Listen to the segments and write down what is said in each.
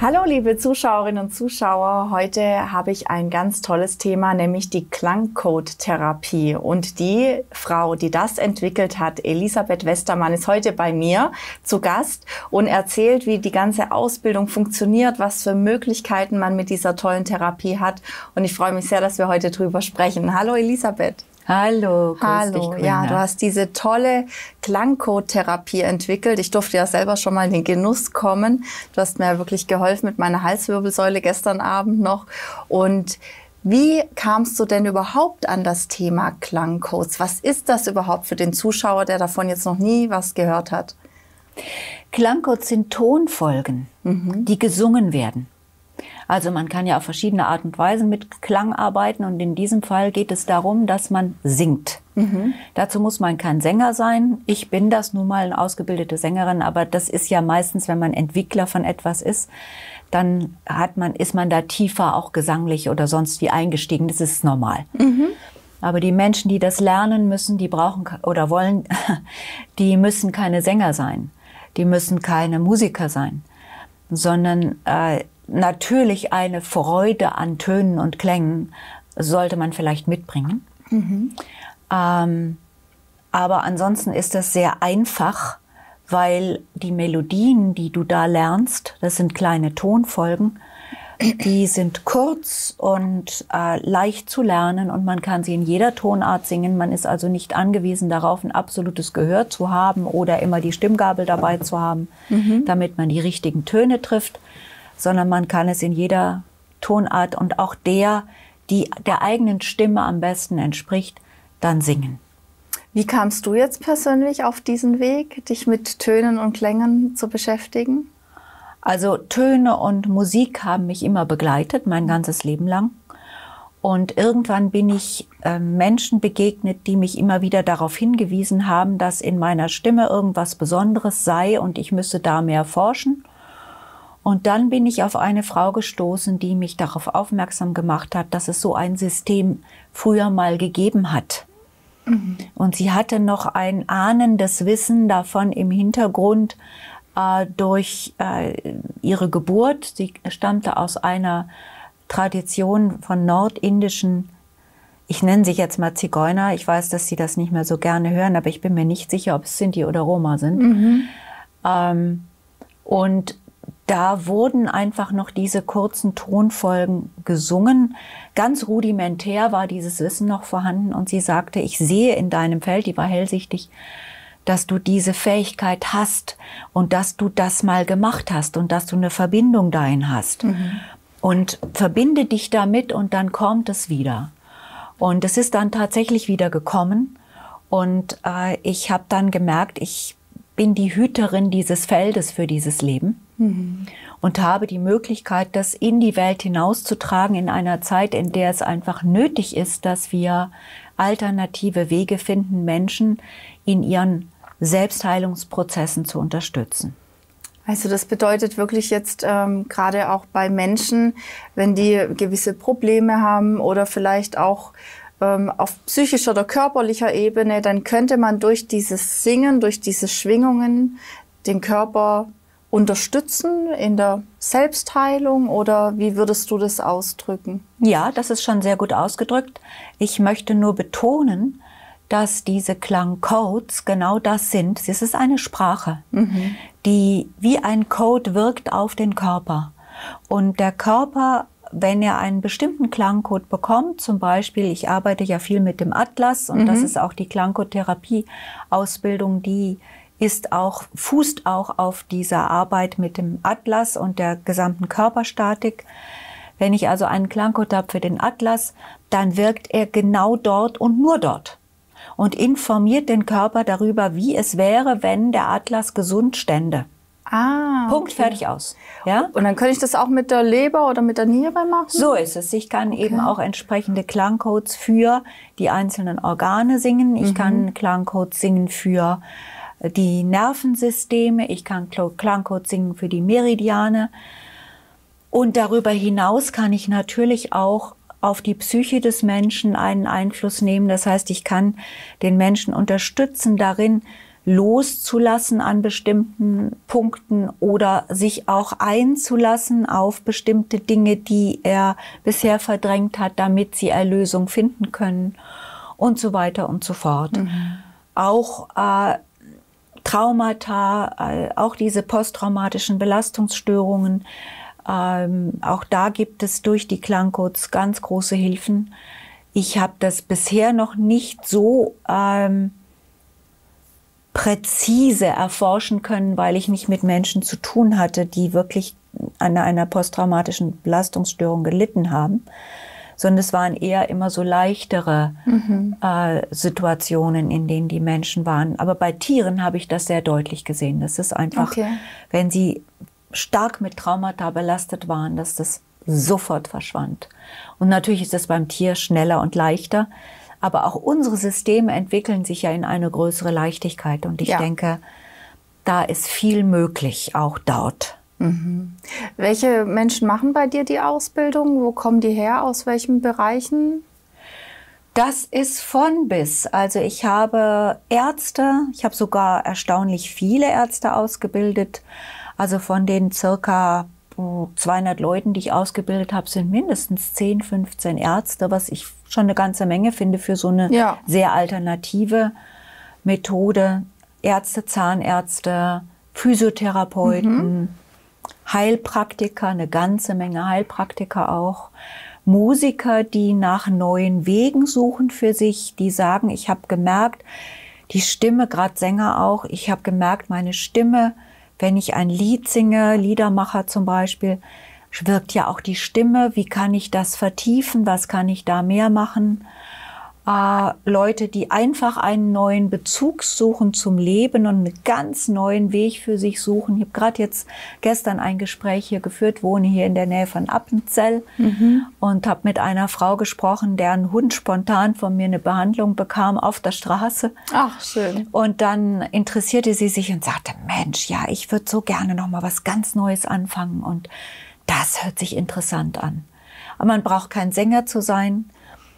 Hallo liebe Zuschauerinnen und Zuschauer, heute habe ich ein ganz tolles Thema, nämlich die Klangcode-Therapie. Und die Frau, die das entwickelt hat, Elisabeth Westermann, ist heute bei mir zu Gast und erzählt, wie die ganze Ausbildung funktioniert, was für Möglichkeiten man mit dieser tollen Therapie hat. Und ich freue mich sehr, dass wir heute drüber sprechen. Hallo Elisabeth. Hallo, grüß dich, Hallo. Corinna. Ja, du hast diese tolle Klangcode-Therapie entwickelt. Ich durfte ja selber schon mal in den Genuss kommen. Du hast mir wirklich geholfen mit meiner Halswirbelsäule gestern Abend noch. Und wie kamst du denn überhaupt an das Thema Klangcodes? Was ist das überhaupt für den Zuschauer, der davon jetzt noch nie was gehört hat? Klangcodes sind Tonfolgen, die gesungen werden. Also man kann ja auf verschiedene Art und Weise mit Klang arbeiten und in diesem Fall geht es darum, dass man singt. Dazu muss man kein Sänger sein. Ich bin das nun mal, eine ausgebildete Sängerin, aber das ist ja meistens, wenn man Entwickler von etwas ist, dann ist man da tiefer auch gesanglich oder sonst wie eingestiegen. Das ist normal. Aber die Menschen, die das lernen müssen, die brauchen oder wollen, die müssen keine Sänger sein. Die müssen keine Musiker sein, sondern natürlich eine Freude an Tönen und Klängen sollte man vielleicht mitbringen. Aber ansonsten ist das sehr einfach, weil die Melodien, die du da lernst, das sind kleine Tonfolgen, die sind kurz und leicht zu lernen und man kann sie in jeder Tonart singen. Man ist also nicht angewiesen darauf, ein absolutes Gehör zu haben oder immer die Stimmgabel dabei zu haben, damit man die richtigen Töne trifft, sondern man kann es in jeder Tonart und auch der eigenen Stimme am besten entspricht, dann singen. Wie kamst du jetzt persönlich auf diesen Weg, dich mit Tönen und Klängen zu beschäftigen? Also Töne und Musik haben mich immer begleitet, mein ganzes Leben lang. Und irgendwann bin ich Menschen begegnet, die mich immer wieder darauf hingewiesen haben, dass in meiner Stimme irgendwas Besonderes sei und ich müsse da mehr forschen. Und dann bin ich auf eine Frau gestoßen, die mich darauf aufmerksam gemacht hat, dass es so ein System früher mal gegeben hat. Und sie hatte noch ein ahnendes Wissen davon im Hintergrund durch ihre Geburt. Sie stammte aus einer Tradition von nordindischen, ich nenne sie jetzt mal Zigeuner. Ich weiß, dass sie das nicht mehr so gerne hören, aber ich bin mir nicht sicher, ob es Sinti oder Roma sind. Und da wurden einfach noch diese kurzen Tonfolgen gesungen. Ganz rudimentär war dieses Wissen noch vorhanden. Und sie sagte, ich sehe in deinem Feld, die war hellsichtig, dass du diese Fähigkeit hast und dass du das mal gemacht hast und dass du eine Verbindung dahin hast. Und verbinde dich damit und dann kommt es wieder. Und es ist dann tatsächlich wieder gekommen. Und ich habe dann gemerkt, ich bin die Hüterin dieses Feldes für dieses Leben. Und habe die Möglichkeit, das in die Welt hinauszutragen in einer Zeit, in der es einfach nötig ist, dass wir alternative Wege finden, Menschen in ihren Selbstheilungsprozessen zu unterstützen. Also das bedeutet wirklich jetzt gerade auch bei Menschen, wenn die gewisse Probleme haben oder vielleicht auch auf psychischer oder körperlicher Ebene, dann könnte man durch dieses Singen, durch diese Schwingungen den Körper unterstützen in der Selbstheilung oder wie würdest du das ausdrücken? Ja, das ist schon sehr gut ausgedrückt. Ich möchte nur betonen, dass diese Klangcodes genau das sind. Es ist eine Sprache, die wie ein Code wirkt auf den Körper. Und der Körper, wenn er einen bestimmten Klangcode bekommt, zum Beispiel, ich arbeite ja viel mit dem Atlas und das ist auch die Klangcode-Therapie-Ausbildung, die fußt auch auf dieser Arbeit mit dem Atlas und der gesamten Körperstatik. Wenn ich also einen Klangcode habe für den Atlas, dann wirkt er genau dort und nur dort und informiert den Körper darüber, wie es wäre, wenn der Atlas gesund stände. Punkt, fertig, aus. Ja? Und dann könnte ich das auch mit der Leber oder mit der Niere machen? So ist es. Ich kann eben auch entsprechende Klangcodes für die einzelnen Organe singen. Ich kann Klangcodes singen für die Nervensysteme. Ich kann Klangcodes singen für die Meridiane. Und darüber hinaus kann ich natürlich auch auf die Psyche des Menschen einen Einfluss nehmen. Das heißt, ich kann den Menschen unterstützen darin, loszulassen an bestimmten Punkten oder sich auch einzulassen auf bestimmte Dinge, die er bisher verdrängt hat, damit sie Erlösung finden können und so weiter und so fort. Auch Traumata, auch diese posttraumatischen Belastungsstörungen, auch da gibt es durch die Klangcodes ganz große Hilfen. Ich habe das bisher noch nicht so präzise erforschen können, weil ich nicht mit Menschen zu tun hatte, die wirklich an einer posttraumatischen Belastungsstörung gelitten haben, sondern es waren eher immer so leichtere Situationen, in denen die Menschen waren. Aber bei Tieren habe ich das sehr deutlich gesehen. Das ist einfach, wenn sie stark mit Traumata belastet waren, dass das sofort verschwand. Und natürlich ist das beim Tier schneller und leichter. Aber auch unsere Systeme entwickeln sich ja in eine größere Leichtigkeit. Und ich denke, da ist viel möglich, auch dort. Welche Menschen machen bei dir die Ausbildung? Wo kommen die her? Aus welchen Bereichen? Das ist von bis. Also ich habe Ärzte, ich habe sogar erstaunlich viele Ärzte ausgebildet. Also von den circa 200 Leuten, die ich ausgebildet habe, sind mindestens 10, 15 Ärzte, was ich schon eine ganze Menge finde für so eine sehr alternative Methode. Ärzte, Zahnärzte, Physiotherapeuten, Heilpraktiker, eine ganze Menge Heilpraktiker auch. Musiker, die nach neuen Wegen suchen für sich, die sagen, ich habe gemerkt, die Stimme, gerade Sänger auch, ich habe gemerkt, meine Stimme, wenn ich ein Lied singe, Liedermacher zum Beispiel, wirkt ja auch die Stimme. Wie kann ich das vertiefen? Was kann ich da mehr machen? Leute, die einfach einen neuen Bezug suchen zum Leben und einen ganz neuen Weg für sich suchen. Ich habe gerade jetzt gestern ein Gespräch hier geführt, wohne hier in der Nähe von Appenzell und habe mit einer Frau gesprochen, deren Hund spontan von mir eine Behandlung bekam auf der Straße. Ach, schön. Und dann interessierte sie sich und sagte, Mensch, ja, ich würde so gerne noch mal was ganz Neues anfangen und das hört sich interessant an. Aber man braucht kein Sänger zu sein.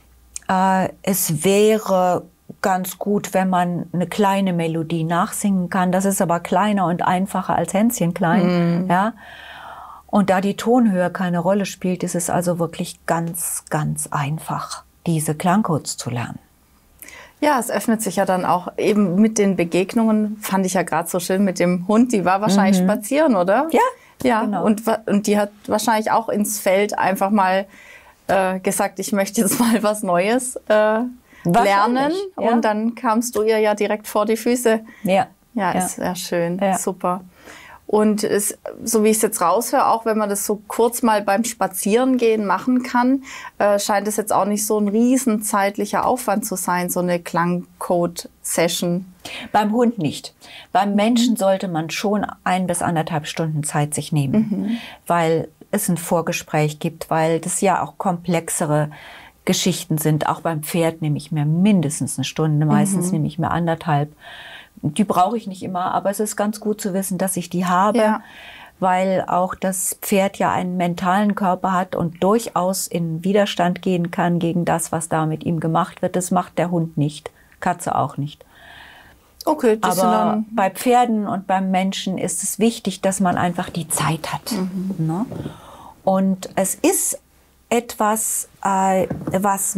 Es wäre ganz gut, wenn man eine kleine Melodie nachsingen kann. Das ist aber kleiner und einfacher als Hänschen klein. Ja? Und da die Tonhöhe keine Rolle spielt, ist es also wirklich ganz, ganz einfach, diese Klangcodes zu lernen. Ja, es öffnet sich ja dann auch eben mit den Begegnungen, fand ich ja gerade so schön mit dem Hund, die war wahrscheinlich spazieren, oder? Ja, ja. Genau. Und die hat wahrscheinlich auch ins Feld einfach mal gesagt, ich möchte jetzt mal was Neues lernen. Ja. Und dann kamst du ihr ja direkt vor die Füße. Ja. Ja, ist sehr schön. Ja. Super. Und so wie ich es jetzt raushöre, auch wenn man das so kurz mal beim Spazierengehen machen kann, scheint es jetzt auch nicht so ein riesen zeitlicher Aufwand zu sein, so eine Klangcode-Session. Beim Hund nicht. Beim Menschen sollte man schon 1 bis 1,5 Stunden Zeit sich nehmen, weil es ein Vorgespräch gibt, weil das ja auch komplexere Geschichten sind. Auch beim Pferd nehme ich mir mindestens 1 Stunde, meistens nehme ich mir 1,5. Die brauche ich nicht immer, aber es ist ganz gut zu wissen, dass ich die habe, weil auch das Pferd ja einen mentalen Körper hat und durchaus in Widerstand gehen kann gegen das, was da mit ihm gemacht wird. Das macht der Hund nicht, Katze auch nicht. Okay, das aber bei Pferden und beim Menschen ist es wichtig, dass man einfach die Zeit hat. Ne? Und es ist etwas, was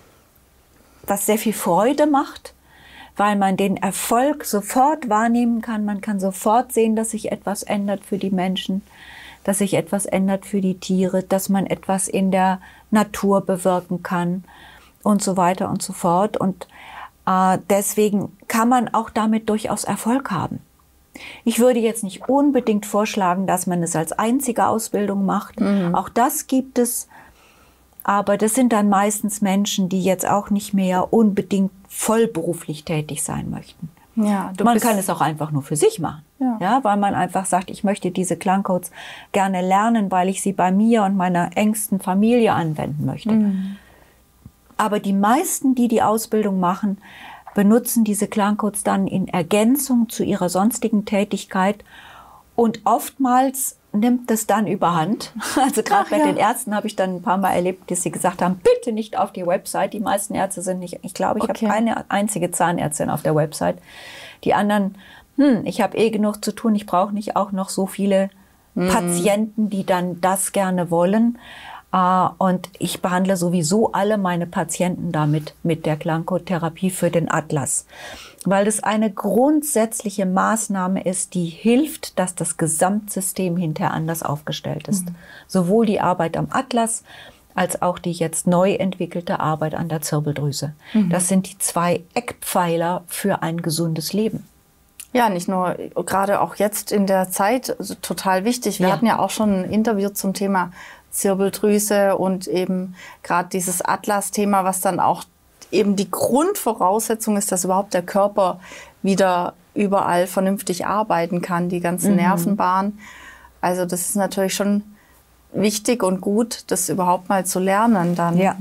sehr viel Freude macht, weil man den Erfolg sofort wahrnehmen kann. Man kann sofort sehen, dass sich etwas ändert für die Menschen, dass sich etwas ändert für die Tiere, dass man etwas in der Natur bewirken kann und so weiter und so fort. Und deswegen kann man auch damit durchaus Erfolg haben. Ich würde jetzt nicht unbedingt vorschlagen, dass man es als einzige Ausbildung macht. Auch das gibt es. Aber das sind dann meistens Menschen, die jetzt auch nicht mehr unbedingt vollberuflich tätig sein möchten. Ja, man kann es auch einfach nur für sich machen. Ja, weil man einfach sagt, ich möchte diese Klangcodes gerne lernen, weil ich sie bei mir und meiner engsten Familie anwenden möchte. Aber die meisten, die die Ausbildung machen, benutzen diese Klangcodes dann in Ergänzung zu ihrer sonstigen Tätigkeit. Und oftmals nimmt es dann überhand. Also gerade bei den Ärzten habe ich dann ein paar Mal erlebt, dass sie gesagt haben, bitte nicht auf die Website. Die meisten Ärzte sind nicht, ich glaube, ich habe keine einzige Zahnärztin auf der Website. Die anderen, ich habe genug zu tun, ich brauche nicht auch noch so viele Patienten, die dann das gerne wollen. Und ich behandle sowieso alle meine Patienten damit mit der Klangcoat-Therapie für den Atlas. Weil das eine grundsätzliche Maßnahme ist, die hilft, dass das Gesamtsystem hinterher anders aufgestellt ist. Sowohl die Arbeit am Atlas als auch die jetzt neu entwickelte Arbeit an der Zirbeldrüse. Das sind die 2 Eckpfeiler für ein gesundes Leben. Ja, nicht nur, gerade auch jetzt in der Zeit, also total wichtig. Wir hatten ja auch schon ein Interview zum Thema Zirbeldrüse und eben gerade dieses Atlas-Thema, was dann auch eben die Grundvoraussetzung ist, dass überhaupt der Körper wieder überall vernünftig arbeiten kann, die ganzen Nervenbahnen. Also das ist natürlich schon wichtig und gut, das überhaupt mal zu lernen dann. Ja.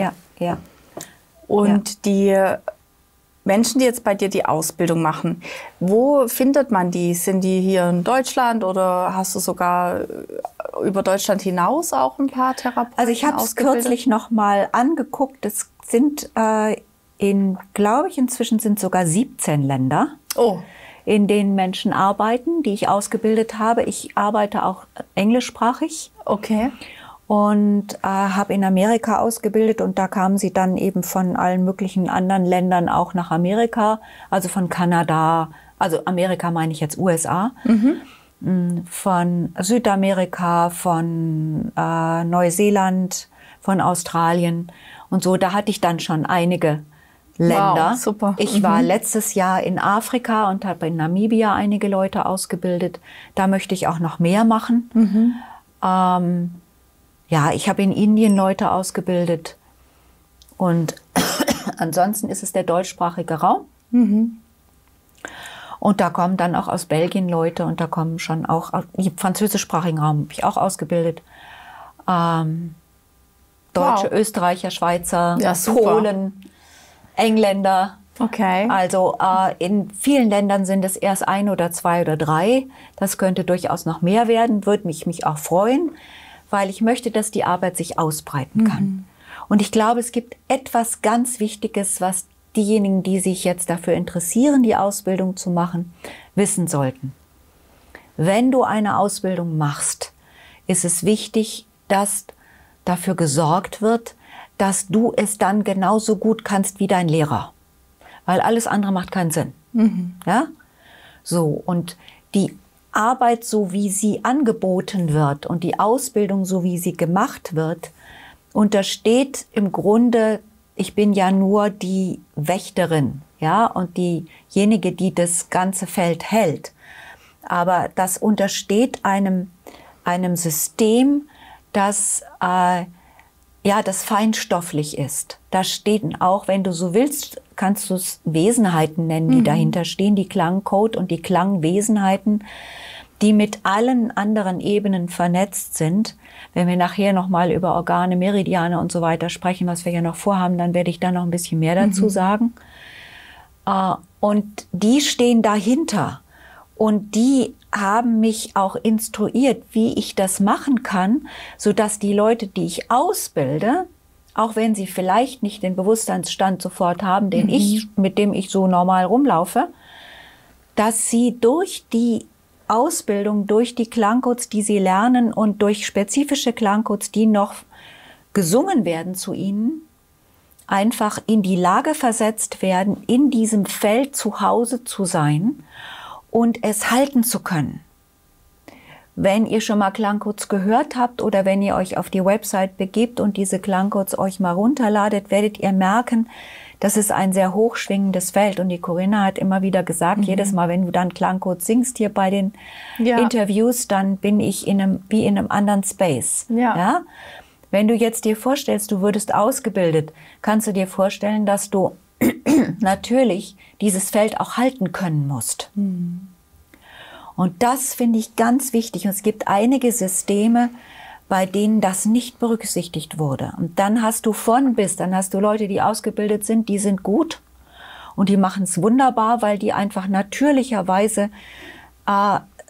Und die Menschen, die jetzt bei dir die Ausbildung machen, wo findet man die? Sind die hier in Deutschland oder hast du sogar über Deutschland hinaus auch ein paar Therapeuten? Also ich habe es kürzlich noch mal angeguckt. Es sind glaube ich, inzwischen sind sogar 17 Länder, in denen Menschen arbeiten, die ich ausgebildet habe. Ich arbeite auch englischsprachig. Okay. Und habe in Amerika ausgebildet und da kamen sie dann eben von allen möglichen anderen Ländern auch nach Amerika, also von Kanada, also Amerika meine ich jetzt USA, von Südamerika, von Neuseeland, von Australien und so. Da hatte ich dann schon einige Länder. Wow, super. Ich war letztes Jahr in Afrika und habe in Namibia einige Leute ausgebildet. Da möchte ich auch noch mehr machen. Ja, ich habe in Indien Leute ausgebildet und ansonsten ist es der deutschsprachige Raum. Und da kommen dann auch aus Belgien Leute und da kommen schon auch, im französischsprachigen Raum habe ich auch ausgebildet. Deutsche, Österreicher, Schweizer, Polen, Engländer. Okay. Also in vielen Ländern sind es erst 1 oder 2 oder 3. Das könnte durchaus noch mehr werden, würde mich auch freuen, weil ich möchte, dass die Arbeit sich ausbreiten kann. Und ich glaube, es gibt etwas ganz Wichtiges, was diejenigen, die sich jetzt dafür interessieren, die Ausbildung zu machen, wissen sollten. Wenn du eine Ausbildung machst, ist es wichtig, dass dafür gesorgt wird, dass du es dann genauso gut kannst wie dein Lehrer. Weil alles andere macht keinen Sinn. Ja? So, und die Arbeit, so wie sie angeboten wird und die Ausbildung, so wie sie gemacht wird, untersteht im Grunde, ich bin ja nur die Wächterin, ja, und diejenige, die das ganze Feld hält. Aber das untersteht einem System, das das feinstofflich ist. Da stehen auch, wenn du so willst, kannst du es Wesenheiten nennen, die dahinter stehen, die Klangcoat und die Klangwesenheiten, die mit allen anderen Ebenen vernetzt sind. Wenn wir nachher noch mal über Organe, Meridiane und so weiter sprechen, was wir ja noch vorhaben, dann werde ich da noch ein bisschen mehr dazu sagen. Und die stehen dahinter und die haben mich auch instruiert, wie ich das machen kann, sodass die Leute, die ich ausbilde, auch wenn sie vielleicht nicht den Bewusstseinsstand sofort haben, mit dem ich so normal rumlaufe, dass sie durch die Ausbildung, durch die Klangcoats, die sie lernen und durch spezifische Klangcoats, die noch gesungen werden zu ihnen, einfach in die Lage versetzt werden, in diesem Feld zu Hause zu sein und es halten zu können. Wenn ihr schon mal Klangcoats gehört habt oder wenn ihr euch auf die Website begebt und diese Klangcoats euch mal runterladet, werdet ihr merken, das ist ein sehr hochschwingendes Feld. Und die Corinna hat immer wieder gesagt, jedes Mal, wenn du dann Klangcoats singst hier bei den Interviews, dann bin ich wie in einem anderen Space. Ja? Wenn du jetzt dir vorstellst, du würdest ausgebildet, kannst du dir vorstellen, dass du natürlich dieses Feld auch halten können musst. Und das finde ich ganz wichtig. Und es gibt einige Systeme, bei denen das nicht berücksichtigt wurde. Und dann hast du dann hast du Leute, die ausgebildet sind, die sind gut und die machen es wunderbar, weil die einfach natürlicherweise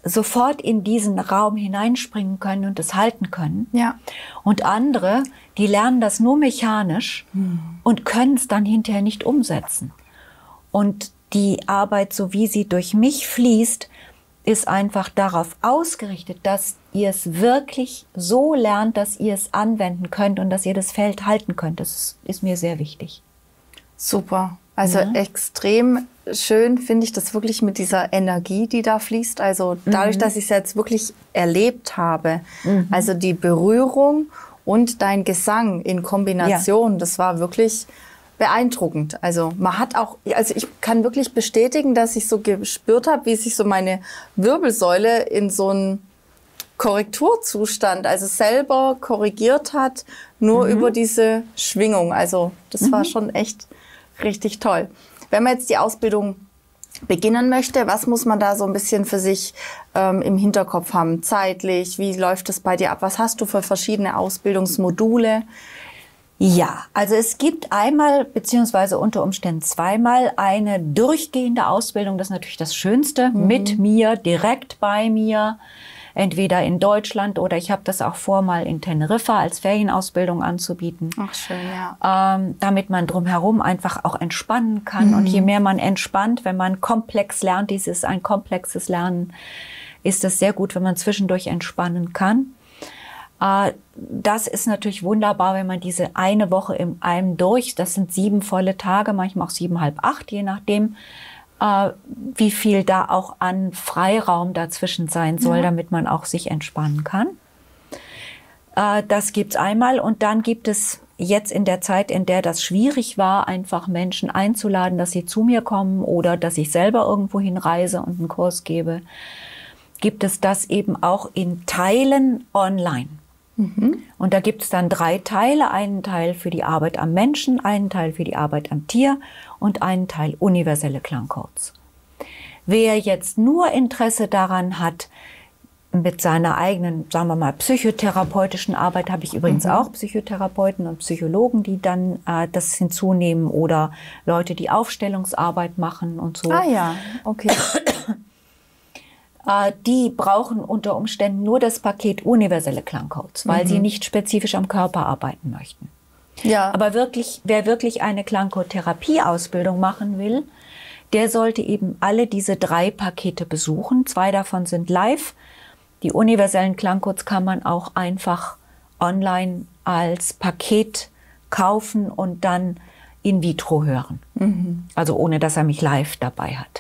sofort in diesen Raum hineinspringen können und es halten können. Ja. Und andere, die lernen das nur mechanisch und können es dann hinterher nicht umsetzen. Und die Arbeit, so wie sie durch mich fließt, ist einfach darauf ausgerichtet, dass ihr es wirklich so lernt, dass ihr es anwenden könnt und dass ihr das Feld halten könnt. Das ist mir sehr wichtig. Super. Also extrem schön finde ich das wirklich mit dieser Energie, die da fließt. Also dadurch, dass ich es jetzt wirklich erlebt habe, also die Berührung und dein Gesang in Kombination, das war wirklich beeindruckend. Also man hat auch, also ich kann wirklich bestätigen, dass ich so gespürt habe, wie sich so meine Wirbelsäule in so einen Korrekturzustand, also selber korrigiert hat, nur über diese Schwingung. Also das war schon echt richtig toll. Wenn man jetzt die Ausbildung beginnen möchte, was muss man da so ein bisschen für sich im Hinterkopf haben? Zeitlich, wie läuft es bei dir ab? Was hast du für verschiedene Ausbildungsmodule? Ja, also es gibt einmal, beziehungsweise unter Umständen zweimal, eine durchgehende Ausbildung. Das ist natürlich das Schönste, mit mir, direkt bei mir. Entweder in Deutschland oder ich habe das auch vor, mal in Teneriffa als Ferienausbildung anzubieten. Ach schön, ja. Damit man drumherum einfach auch entspannen kann. Und je mehr man entspannt, wenn man komplex lernt, dies ist ein komplexes Lernen, ist es sehr gut, wenn man zwischendurch entspannen kann. Das ist natürlich wunderbar, wenn man diese eine Woche in einem das sind 7 volle Tage, manchmal auch 7,5, 8, je nachdem, wie viel da auch an Freiraum dazwischen sein soll, damit man auch sich entspannen kann. Das gibt's einmal und dann gibt es jetzt in der Zeit, in der das schwierig war, einfach Menschen einzuladen, dass sie zu mir kommen oder dass ich selber irgendwo hinreise und einen Kurs gebe, gibt es das eben auch in Teilen online. Und da gibt es dann 3 Teile, einen Teil für die Arbeit am Menschen, einen Teil für die Arbeit am Tier und einen Teil universelle Klangcodes. Wer jetzt nur Interesse daran hat, mit seiner eigenen, sagen wir mal, psychotherapeutischen Arbeit, habe ich übrigens auch Psychotherapeuten und Psychologen, die dann das hinzunehmen oder Leute, die Aufstellungsarbeit machen und so. Ah ja, okay. Die brauchen unter Umständen nur das Paket universelle Klangcodes, weil sie nicht spezifisch am Körper arbeiten möchten. Ja. Aber wer wirklich eine Klangcode-Therapie-Ausbildung machen will, der sollte eben alle diese 3 Pakete besuchen. 2 davon sind live. Die universellen Klangcodes kann man auch einfach online als Paket kaufen und dann in vitro hören. Also ohne, dass er mich live dabei hat.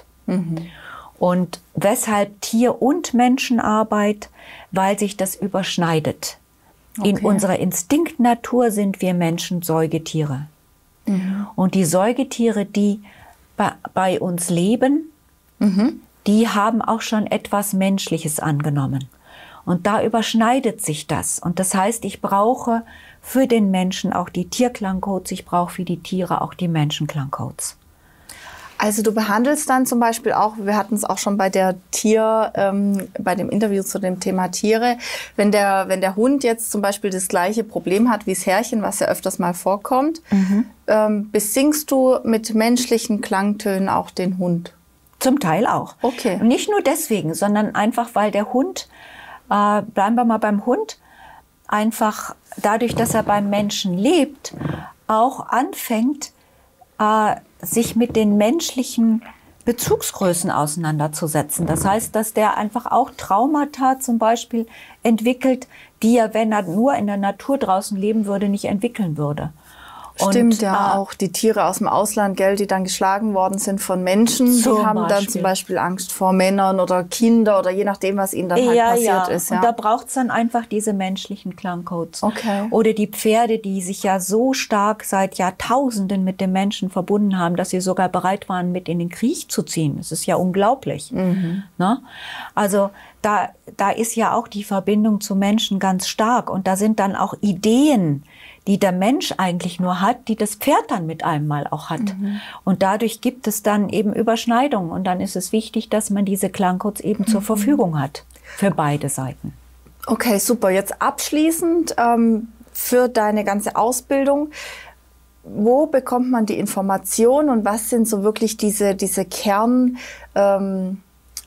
Und weshalb Tier- und Menschenarbeit? Weil sich das überschneidet. Okay. In unserer Instinktnatur sind wir Menschen Säugetiere. Und die Säugetiere, die bei uns leben, die haben auch schon etwas Menschliches angenommen. Und da überschneidet sich das. Und das heißt, ich brauche für den Menschen auch die Tierklangcodes, ich brauche für die Tiere auch die Menschenklangcodes. Also du behandelst dann zum Beispiel auch, wir hatten es auch schon bei der bei dem Interview zu dem Thema Tiere, wenn der Hund jetzt zum Beispiel das gleiche Problem hat wie das Herrchen, was ja öfters mal vorkommt, besingst du mit menschlichen Klangtönen auch den Hund? Zum Teil auch. Okay. Und nicht nur deswegen, sondern einfach, weil der Hund, bleiben wir mal beim Hund, einfach dadurch, dass er beim Menschen lebt, auch anfängt, sich mit den menschlichen Bezugsgrößen auseinanderzusetzen. Das heißt, dass der einfach auch Traumata zum Beispiel entwickelt, die er, wenn er nur in der Natur draußen leben würde, nicht entwickeln würde. Stimmt, und, ja, auch die Tiere aus dem Ausland, gell, die dann geschlagen worden sind von Menschen, die haben dann zum Beispiel Angst vor Männern oder Kinder oder je nachdem, was ihnen dann halt passiert ist. Ja. Und da braucht es dann einfach diese menschlichen Klangcodes. Okay. Oder die Pferde, die sich ja so stark seit Jahrtausenden mit dem Menschen verbunden haben, dass sie sogar bereit waren, mit in den Krieg zu ziehen. Das ist ja unglaublich. Ne? Also da ist ja auch die Verbindung zu Menschen ganz stark. Und da sind dann auch Ideen, die der Mensch eigentlich nur hat, die das Pferd dann mit einem mal auch hat. Und dadurch gibt es dann eben Überschneidungen. Und dann ist es wichtig, dass man diese Klangcodes eben zur Verfügung hat für beide Seiten. Okay, super. Jetzt abschließend für deine ganze Ausbildung. Wo bekommt man die Information und was sind so wirklich diese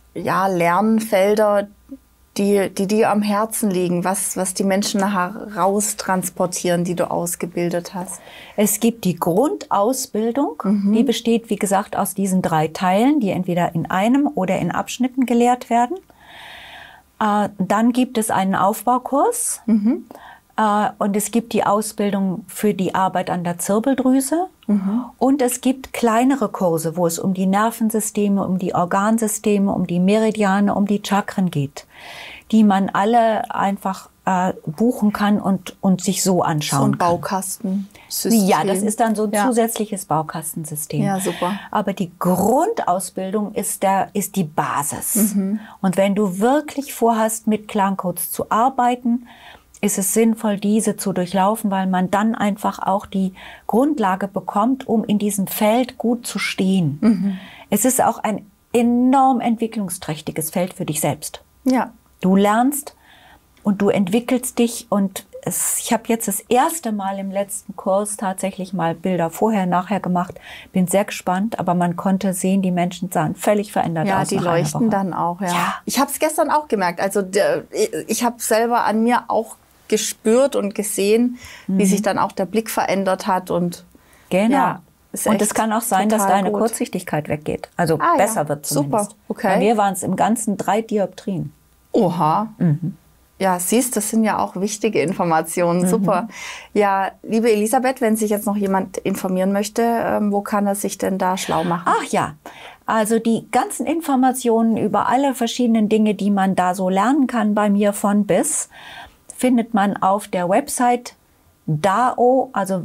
Lernfelder, die dir am Herzen liegen, was die Menschen nachher raustransportieren, die du ausgebildet hast? Es gibt die Grundausbildung, die besteht, wie gesagt, aus diesen 3 Teilen, die entweder in einem oder in Abschnitten gelehrt werden. Dann gibt es einen Aufbaukurs und es gibt die Ausbildung für die Arbeit an der Zirbeldrüse und es gibt kleinere Kurse, wo es um die Nervensysteme, um die Organsysteme, um die Meridiane, um die Chakren geht, die man alle einfach buchen kann und sich so anschauen kann. So ein Baukastensystem. Ja, das ist dann so ein zusätzliches Baukastensystem. Ja, super. Aber die Grundausbildung ist die Basis. Und wenn du wirklich vorhast, mit Klangcodes zu arbeiten, ist es sinnvoll, diese zu durchlaufen, weil man dann einfach auch die Grundlage bekommt, um in diesem Feld gut zu stehen. Es ist auch ein enorm entwicklungsträchtiges Feld für dich selbst. Ja. Du lernst und du entwickelst dich und ich habe jetzt das erste Mal im letzten Kurs tatsächlich mal Bilder vorher, nachher gemacht. Bin sehr gespannt, aber man konnte sehen, die Menschen sahen völlig verändert aus. Ja, die leuchten dann auch. Ja. Ich habe es gestern auch gemerkt. Also ich habe selber an mir auch gespürt und gesehen, wie sich dann auch der Blick verändert hat. Und genau. Ja, und es kann auch sein, dass deine Kurzsichtigkeit weggeht. Also besser wird zumindest. Super, okay. Bei mir waren es im Ganzen 3 Dioptrien. Oha. Ja, siehst, das sind ja auch wichtige Informationen. Super. Ja, liebe Elisabeth, wenn sich jetzt noch jemand informieren möchte, wo kann er sich denn da schlau machen? Ach ja, also die ganzen Informationen über alle verschiedenen Dinge, die man da so lernen kann bei mir von bis, findet man auf der Website DAO, also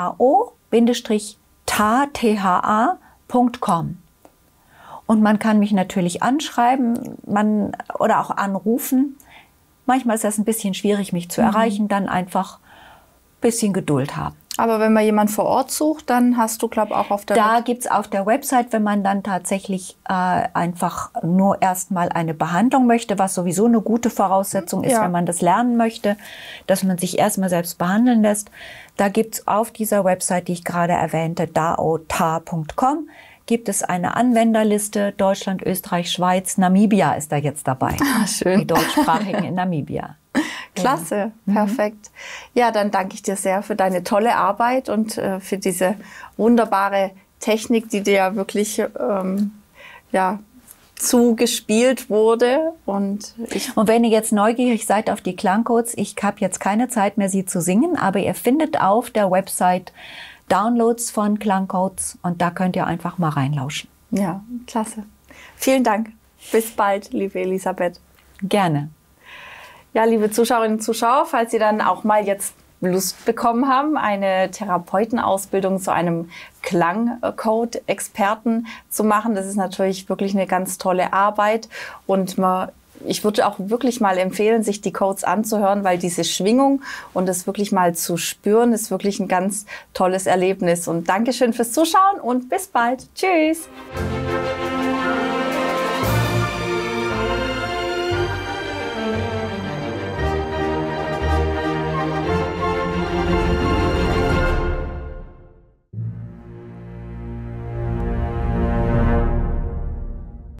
DAO-THA.com. Und man kann mich natürlich anschreiben oder auch anrufen. Manchmal ist das ein bisschen schwierig, mich zu erreichen, dann einfach ein bisschen Geduld haben. Aber wenn man jemanden vor Ort sucht, dann hast du, glaube ich, auch auf der Da gibt es auf der Website, wenn man dann tatsächlich einfach nur erstmal eine Behandlung möchte, was sowieso eine gute Voraussetzung ist, wenn man das lernen möchte, dass man sich erstmal selbst behandeln lässt. Da gibt es auf dieser Website, die ich gerade erwähnte, daota.com, gibt es eine Anwenderliste. Deutschland, Österreich, Schweiz, Namibia ist da jetzt dabei. Schön. Die Deutschsprachigen in Namibia. Klasse, perfekt. Ja, dann danke ich dir sehr für deine tolle Arbeit und für diese wunderbare Technik, die dir ja wirklich zugespielt wurde. Und wenn ihr jetzt neugierig seid auf die Klangcodes, ich habe jetzt keine Zeit mehr, sie zu singen, aber ihr findet auf der Website Downloads von Klangcodes und da könnt ihr einfach mal reinlauschen. Ja, klasse. Vielen Dank. Bis bald, liebe Elisabeth. Gerne. Ja, liebe Zuschauerinnen und Zuschauer, falls Sie dann auch mal jetzt Lust bekommen haben, eine Therapeutenausbildung zu einem Klangcode-Experten zu machen, das ist natürlich wirklich eine ganz tolle Arbeit und ich würde auch wirklich mal empfehlen, sich die Codes anzuhören, weil diese Schwingung und das wirklich mal zu spüren, ist wirklich ein ganz tolles Erlebnis. Und Dankeschön fürs Zuschauen und bis bald. Tschüss.